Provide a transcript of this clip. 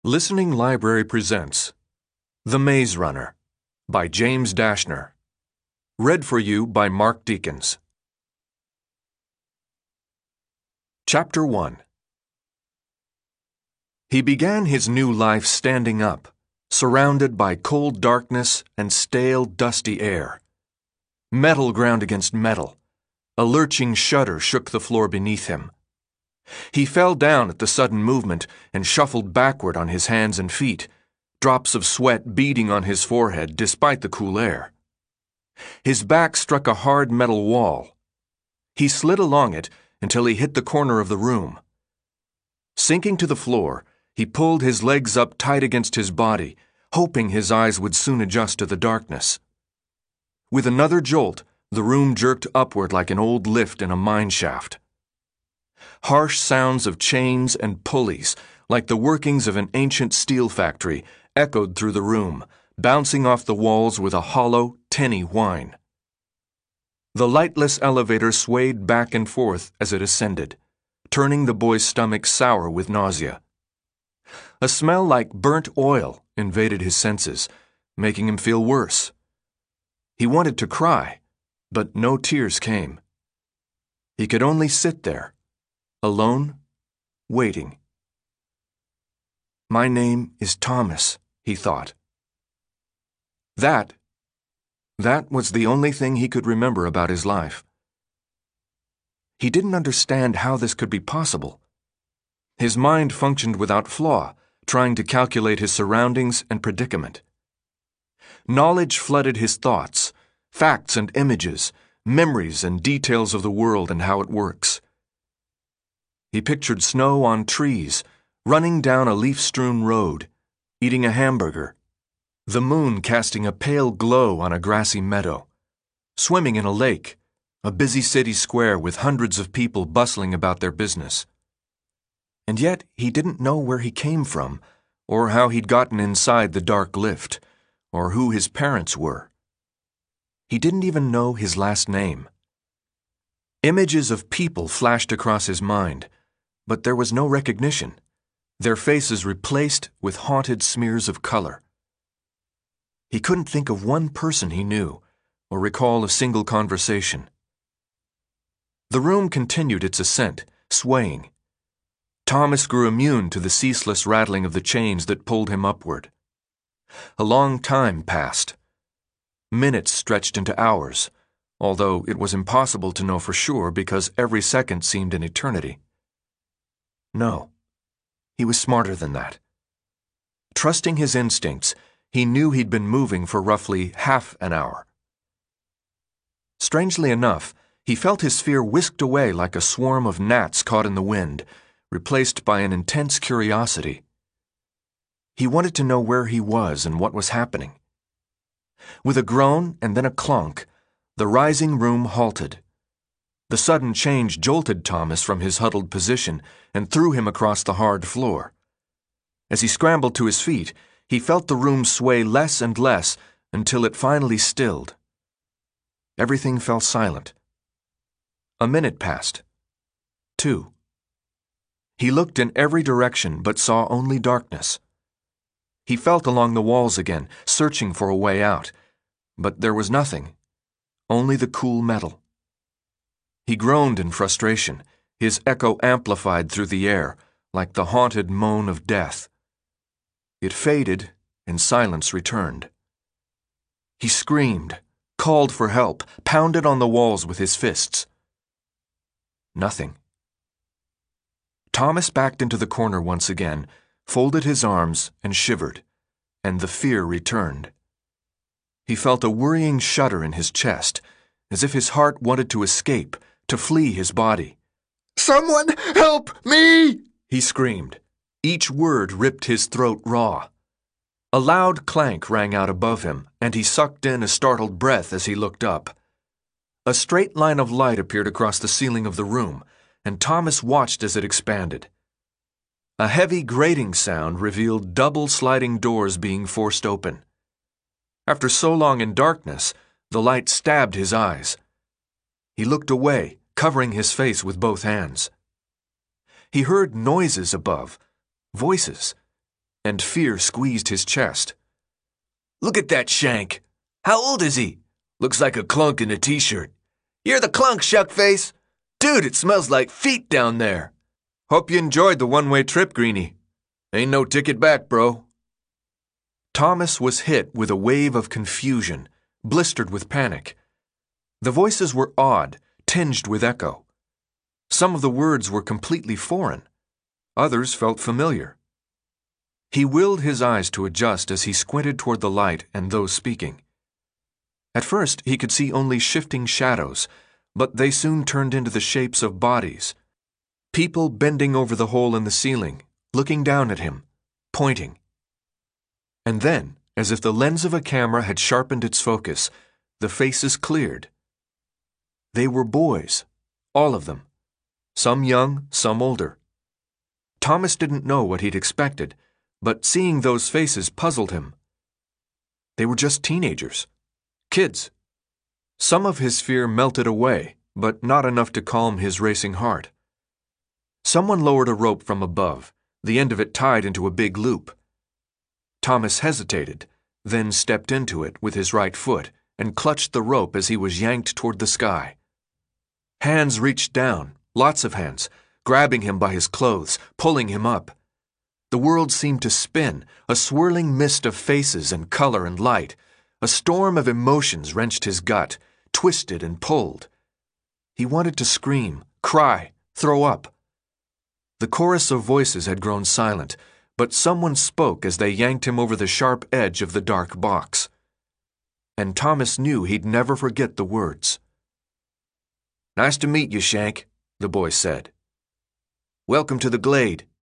Listening Library presents The Maze Runner by James Dashner. Read for you by Mark Deakins. Chapter 1. He began his new life standing up, surrounded by cold darkness and stale, dusty air. Metal ground against metal. A lurching shudder shook the floor beneath him. He fell down at the sudden movement and shuffled backward on his hands and feet, drops of sweat beading on his forehead despite the cool air. His back struck a hard metal wall. He slid along it until he hit the corner of the room. Sinking to the floor, he pulled his legs up tight against his body, hoping his eyes would soon adjust to the darkness. With another jolt, the room jerked upward like an old lift in a mine shaft. Harsh sounds of chains and pulleys, like the workings of an ancient steel factory, echoed through the room, bouncing off the walls with a hollow, tinny whine. The lightless elevator swayed back and forth as it ascended, turning the boy's stomach sour with nausea. A smell like burnt oil invaded his senses, making him feel worse. He wanted to cry, but no tears came. He could only sit there, alone, waiting. My name is Thomas, he thought. That was the only thing he could remember about his life. He didn't understand how this could be possible. His mind functioned without flaw, trying to calculate his surroundings and predicament. Knowledge flooded his thoughts, facts and images, memories and details of the world and how it works. He pictured snow on trees, running down a leaf-strewn road, eating a hamburger, the moon casting a pale glow on a grassy meadow, swimming in a lake, a busy city square with hundreds of people bustling about their business. And yet he didn't know where he came from, or how he'd gotten inside the dark lift, or who his parents were. He didn't even know his last name. Images of people flashed across his mind, but there was no recognition, their faces replaced with haunted smears of color. He couldn't think of one person he knew, or recall a single conversation. The room continued its ascent, swaying. Thomas grew immune to the ceaseless rattling of the chains that pulled him upward. A long time passed. Minutes stretched into hours, although it was impossible to know for sure because every second seemed an eternity. No, he was smarter than that. Trusting his instincts, he knew he'd been moving for roughly half an hour. Strangely enough, he felt his fear whisked away like a swarm of gnats caught in the wind, replaced by an intense curiosity. He wanted to know where he was and what was happening. With a groan and then a clonk, the rising room halted. The sudden change jolted Thomas from his huddled position and threw him across the hard floor. As he scrambled to his feet, he felt the room sway less and less until it finally stilled. Everything fell silent. A minute passed. 2. He looked in every direction but saw only darkness. He felt along the walls again, searching for a way out, but there was nothing, only the cool metal. He groaned in frustration, his echo amplified through the air, like the haunted moan of death. It faded, and silence returned. He screamed, called for help, pounded on the walls with his fists. Nothing. Thomas backed into the corner once again, folded his arms, and shivered, and the fear returned. He felt a worrying shudder in his chest, as if his heart wanted to escape, to flee his body. "Someone help me!" he screamed. Each word ripped his throat raw. A loud clank rang out above him, and he sucked in a startled breath as he looked up. A straight line of light appeared across the ceiling of the room, and Thomas watched as it expanded. A heavy grating sound revealed double sliding doors being forced open. After so long in darkness, the light stabbed his eyes. He looked away, covering his face with both hands. He heard noises above, voices, and fear squeezed his chest. Look at that Shank. How old is he? Looks like a clunk in a t-shirt. You're the clunk, Shuckface. Dude, it smells like feet down there. Hope you enjoyed the one-way trip, Greenie. Ain't no ticket back, bro. Thomas was hit with a wave of confusion, blistered with panic. The voices were odd, tinged with echo. Some of the words were completely foreign. Others felt familiar. He willed his eyes to adjust as he squinted toward the light and those speaking. At first, he could see only shifting shadows, but they soon turned into the shapes of bodies. People bending over the hole in the ceiling, looking down at him, pointing. And then, as if the lens of a camera had sharpened its focus, the faces cleared. They were boys, all of them. Some young, some older. Thomas didn't know what he'd expected, but seeing those faces puzzled him. They were just teenagers. Kids. Some of his fear melted away, but not enough to calm his racing heart. Someone lowered a rope from above, the end of it tied into a big loop. Thomas hesitated, then stepped into it with his right foot and clutched the rope as he was yanked toward the sky. Hands reached down, lots of hands, grabbing him by his clothes, pulling him up. The world seemed to spin, a swirling mist of faces and color and light. A storm of emotions wrenched his gut, twisted and pulled. He wanted to scream, cry, throw up. The chorus of voices had grown silent, but someone spoke as they yanked him over the sharp edge of the dark box. And Thomas knew he'd never forget the words. "Nice to meet you, Shank," the boy said. "Welcome to the Glade.